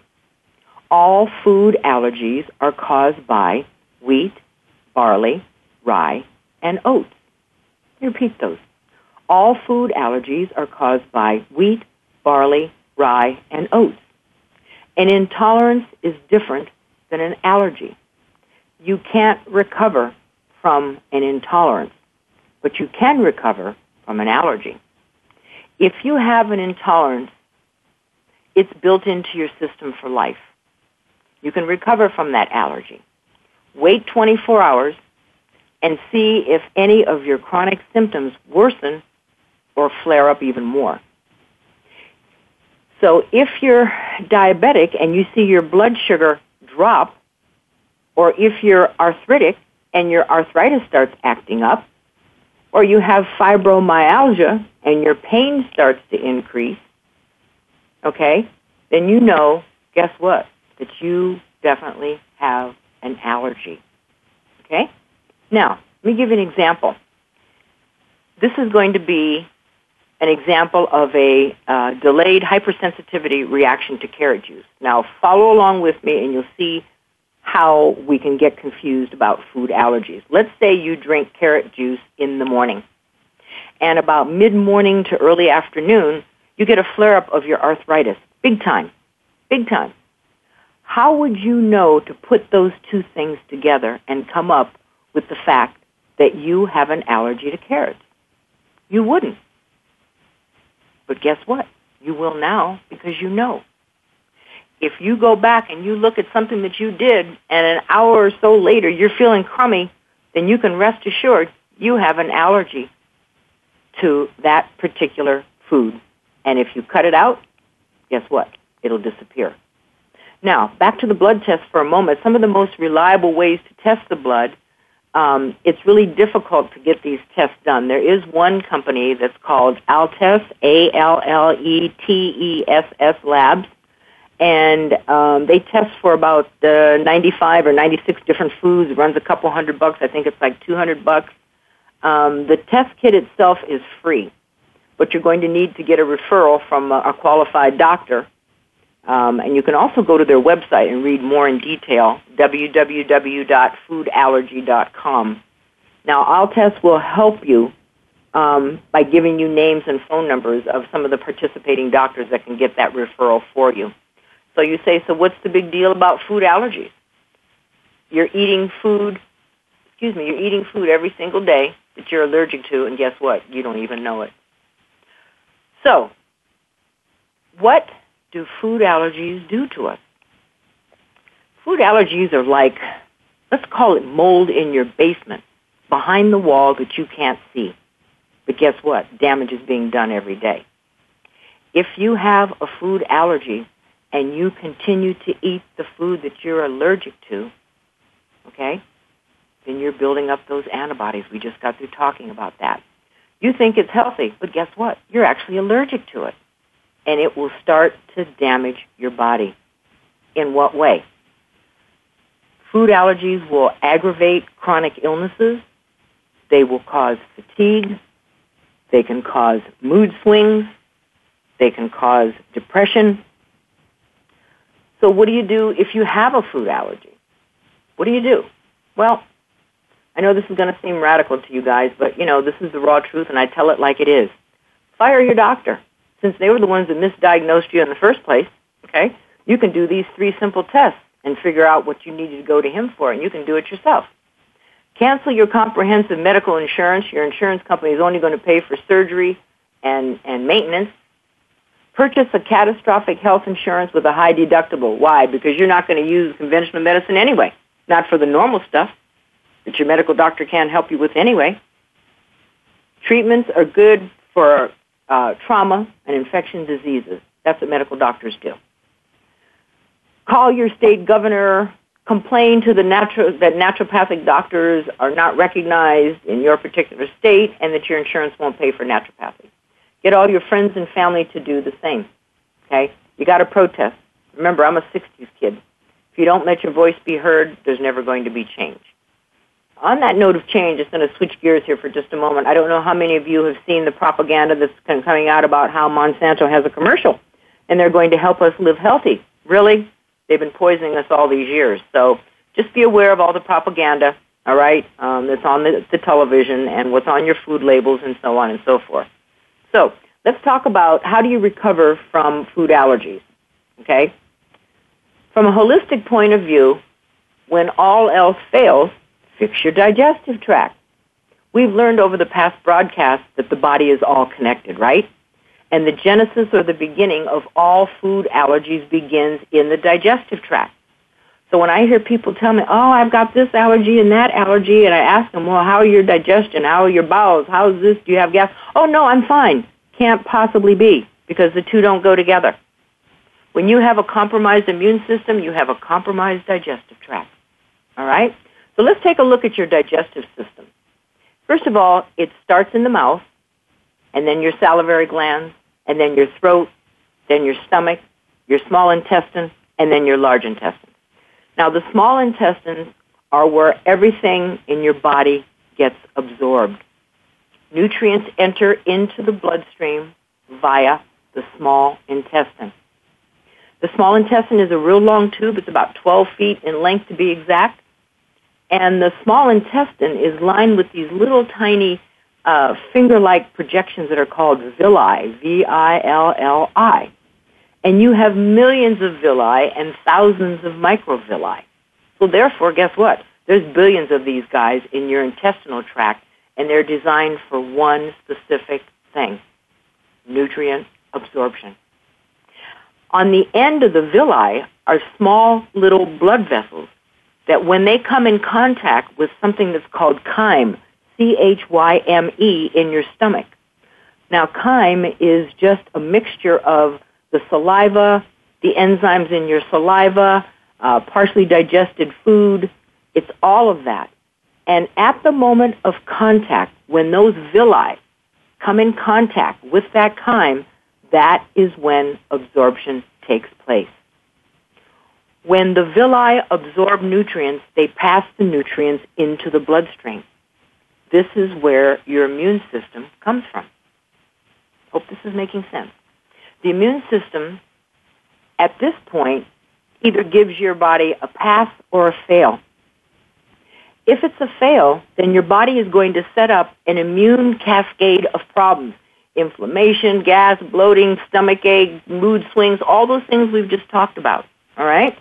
All food allergies are caused by wheat, barley, rye, and oats. Repeat those. All food allergies are caused by wheat, barley, rye, and oats. An intolerance is different than an allergy. You can't recover from an intolerance, but you can recover from an allergy. If you have an intolerance, it's built into your system for life. You can recover from that allergy. Wait twenty-four hours and see if any of your chronic symptoms worsen or flare up even more. So if you're diabetic and you see your blood sugar drop, or if you're arthritic and your arthritis starts acting up, or you have fibromyalgia and your pain starts to increase, okay, then you know, guess what, that you definitely have an allergy, okay? Now, let me give you an example. This is going to be an example of a uh, delayed hypersensitivity reaction to carrot juice. Now, follow along with me and you'll see how we can get confused about food allergies. Let's say you drink carrot juice in the morning, and about mid-morning to early afternoon, you get a flare-up of your arthritis. Big time. Big time. How would you know to put those two things together and come up with the fact that you have an allergy to carrots? You wouldn't. But guess what? You will now because you know. If you go back and you look at something that you did and an hour or so later you're feeling crummy, then you can rest assured you have an allergy to that particular food. And if you cut it out, guess what? It'll disappear. Now, back to the blood test for a moment. Some of the most reliable ways to test the blood, um, it's really difficult to get these tests done. There is one company that's called Alltess, A L L E T E S S Labs, and um, they test for about uh, ninety-five or ninety-six different foods. It runs a couple hundred bucks. I think it's like two hundred bucks. Um, the test kit itself is free, but you're going to need to get a referral from a, a qualified doctor. Um, and you can also go to their website and read more in detail, w w w dot food allergy dot com. Now, Alltess will help you um, by giving you names and phone numbers of some of the participating doctors that can get that referral for you. So you say, so what's the big deal about food allergies? You're eating food, excuse me, you're eating food every single day that you're allergic to, and guess what? You don't even know it. So, what do food allergies do to us? Food allergies are like, let's call it mold in your basement, behind the wall that you can't see. But guess what? Damage is being done every day. If you have a food allergy and you continue to eat the food that you're allergic to, okay, then you're building up those antibodies. We just got through talking about that. You think it's healthy, but guess what? You're actually allergic to it. And it will start to damage your body. In what way? Food allergies will aggravate chronic illnesses. They will cause fatigue. They can cause mood swings. They can cause depression. So what do you do if you have a food allergy? What do you do? Well, I know this is going to seem radical to you guys, but, you know, this is the raw truth, and I tell it like it is. Fire your doctor. Since they were the ones that misdiagnosed you in the first place, okay, you can do these three simple tests and figure out what you needed to go to him for, and you can do it yourself. Cancel your comprehensive medical insurance. Your insurance company is only going to pay for surgery and, and maintenance. Purchase a catastrophic health insurance with a high deductible. Why? Because you're not going to use conventional medicine anyway, not for the normal stuff that your medical doctor can't help you with anyway. Treatments are good for uh, trauma and infection diseases. That's what medical doctors do. Call your state governor, complain to the natu- that naturopathic doctors are not recognized in your particular state and that your insurance won't pay for naturopathy. Get all your friends and family to do the same, okay? You got to protest. Remember, I'm a sixties kid. If you don't let your voice be heard, there's never going to be change. On that note of change, just going to switch gears here for just a moment. I don't know how many of you have seen the propaganda that's coming out about how Monsanto has a commercial and they're going to help us live healthy. Really? They've been poisoning us all these years. So just be aware of all the propaganda, all right, um, that's on the, the television and what's on your food labels and so on and so forth. So let's talk about how do you recover from food allergies, okay? From a holistic point of view, when all else fails, fix your digestive tract. We've learned over the past broadcasts that the body is all connected, right? And the genesis or the beginning of all food allergies begins in the digestive tract. So when I hear people tell me, oh, I've got this allergy and that allergy, and I ask them, well, how are your digestion? How are your bowels? How is this? Do you have gas? Oh, no, I'm fine. Can't possibly be, because the two don't go together. When you have a compromised immune system, you have a compromised digestive tract. All right? So let's take a look at your digestive system. First of all, it starts in the mouth, and then your salivary glands, and then your throat, then your stomach, your small intestine, and then your large intestine. Now, the small intestines are where everything in your body gets absorbed. Nutrients enter into the bloodstream via the small intestine. The small intestine is a real long tube. It's about twelve feet in length to be exact. And the small intestine is lined with these little tiny uh, finger-like projections that are called villi, V I L L I. And you have millions of villi and thousands of microvilli. So therefore, guess what? There's billions of these guys in your intestinal tract, and they're designed for one specific thing, nutrient absorption. On the end of the villi are small little blood vessels that when they come in contact with something that's called chyme, C H Y M E, in your stomach. Now, chyme is just a mixture of the saliva, the enzymes in your saliva, uh, partially digested food. It's all of that. And at the moment of contact, when those villi come in contact with that chyme, that is when absorption takes place. When the villi absorb nutrients, they pass the nutrients into the bloodstream. This is where your immune system comes from. Hope this is making sense. The immune system, at this point, either gives your body a pass or a fail. If it's a fail, then your body is going to set up an immune cascade of problems. Inflammation, gas, bloating, stomach ache, mood swings, all those things we've just talked about, all right?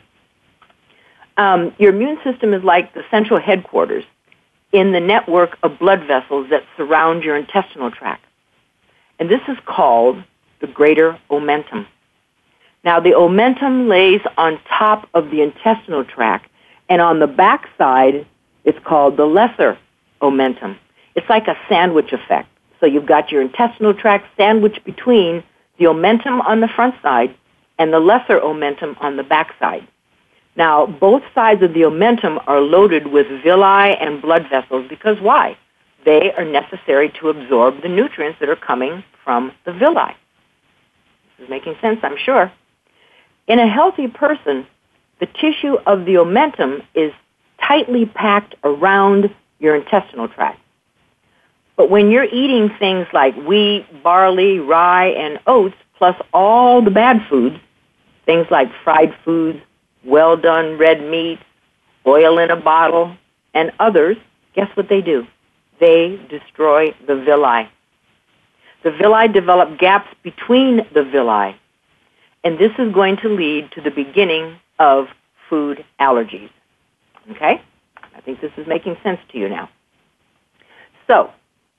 Um, your immune system is like the central headquarters in the network of blood vessels that surround your intestinal tract. And this is called the greater omentum. Now, the omentum lays on top of the intestinal tract, and on the back side, it's called the lesser omentum. It's like a sandwich effect. So you've got your intestinal tract sandwiched between the omentum on the front side and the lesser omentum on the back side. Now, both sides of the omentum are loaded with villi and blood vessels because why? They are necessary to absorb the nutrients that are coming from the villi. This is making sense, I'm sure. In a healthy person, the tissue of the omentum is tightly packed around your intestinal tract. But when you're eating things like wheat, barley, rye, and oats, plus all the bad foods, things like fried foods, well-done red meat, oil in a bottle, and others, guess what they do? They destroy the villi. The villi develop gaps between the villi, and this is going to lead to the beginning of food allergies. Okay? I think this is making sense to you now. So,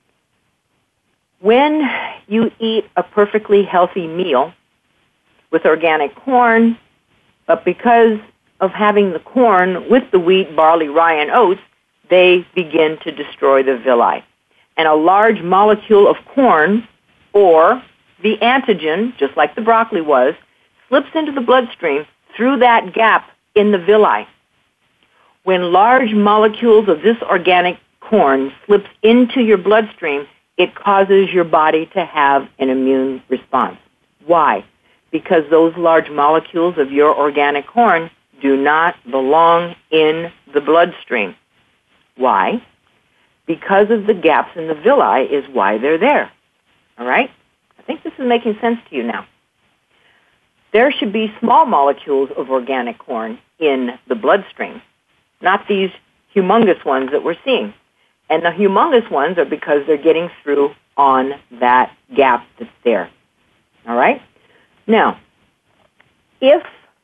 when you eat a perfectly healthy meal with organic corn, but because of having the corn with the wheat, barley, rye, and oats, they begin to destroy the villi. And a large molecule of corn, or the antigen, just like the broccoli was, slips into the bloodstream through that gap in the villi. When large molecules of this organic corn slips into your bloodstream, it causes your body to have an immune response. Why? Because those large molecules of your organic corn do not belong in the bloodstream. Why? Because of the gaps in the villi is why they're there. All right? I think this is making sense to you now. There should be small molecules of organic corn in the bloodstream, not these humongous ones that we're seeing. And the humongous ones are because they're getting through on that gap that's there. All right? Now, if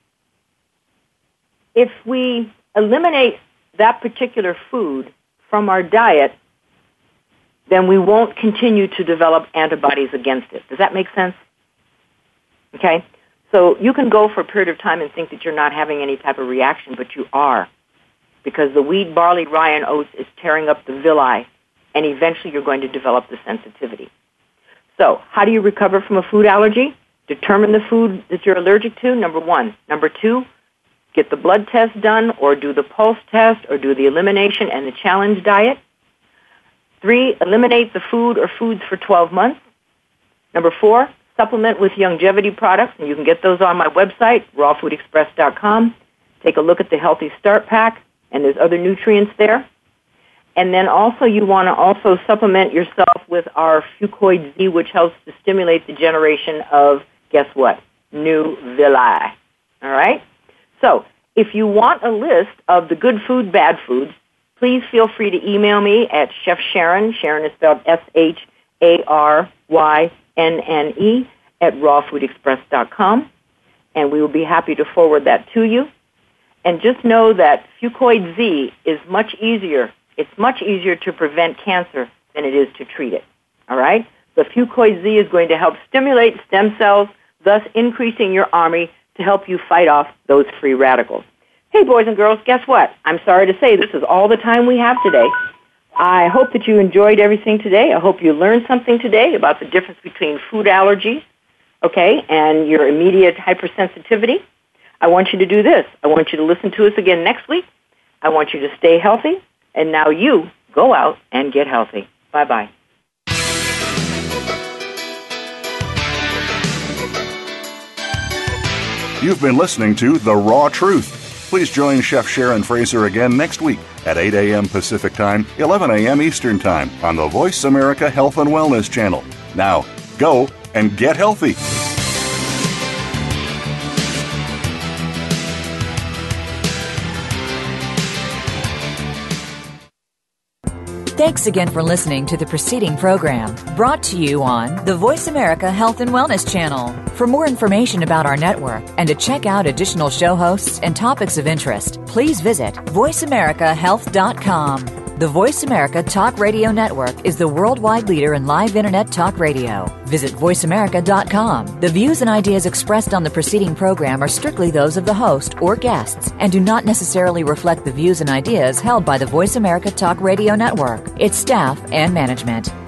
if we eliminate that particular food from our diet, then we won't continue to develop antibodies against it. Does that make sense? Okay? So you can go for a period of time and think that you're not having any type of reaction, but you are, because the wheat, barley, rye, and oats is tearing up the villi, and eventually you're going to develop the sensitivity. So how do you recover from a food allergy? Determine the food that you're allergic to, number one. Number two, get the blood test done, or do the pulse test, or do the elimination and the challenge diet. Three, eliminate the food or foods for twelve months. Number four, supplement with longevity products, and you can get those on my website, raw food express dot com. Take a look at the Healthy Start Pack, and there's other nutrients there. And then also you want to also supplement yourself with our Fucoid Z, which helps to stimulate the generation of, guess what, new villi. All right? So if you want a list of the good food, bad foods, please feel free to email me at Chef Sharon. Sharon is spelled S H A R Y N N E at raw food express dot com, and we will be happy to forward that to you. And just know that Fucoid Z is much easier. It's much easier to prevent cancer than it is to treat it. All right? The Fucoid Z is going to help stimulate stem cells, thus increasing your army to help you fight off those free radicals. Hey, boys and girls, guess what? I'm sorry to say this is all the time we have today. I hope that you enjoyed everything today. I hope you learned something today about the difference between food allergies, okay, and your immediate hypersensitivity. I want you to do this. I want you to listen to us again next week. I want you to stay healthy. And now you go out and get healthy. Bye-bye. You've been listening to The Raw Truth. Please join Chef Sharon Fraser again next week at eight a.m. Pacific Time, eleven a.m. Eastern Time on the Voice America Health and Wellness Channel. Now, go and get healthy. Thanks again for listening to the preceding program, brought to you on the Voice America Health and Wellness Channel. For more information about our network and to check out additional show hosts and topics of interest, please visit voice america health dot com. The Voice America Talk Radio Network is the worldwide leader in live Internet talk radio. Visit voice america dot com. The views and ideas expressed on the preceding program are strictly those of the host or guests and do not necessarily reflect the views and ideas held by the Voice America Talk Radio Network, its staff, and management.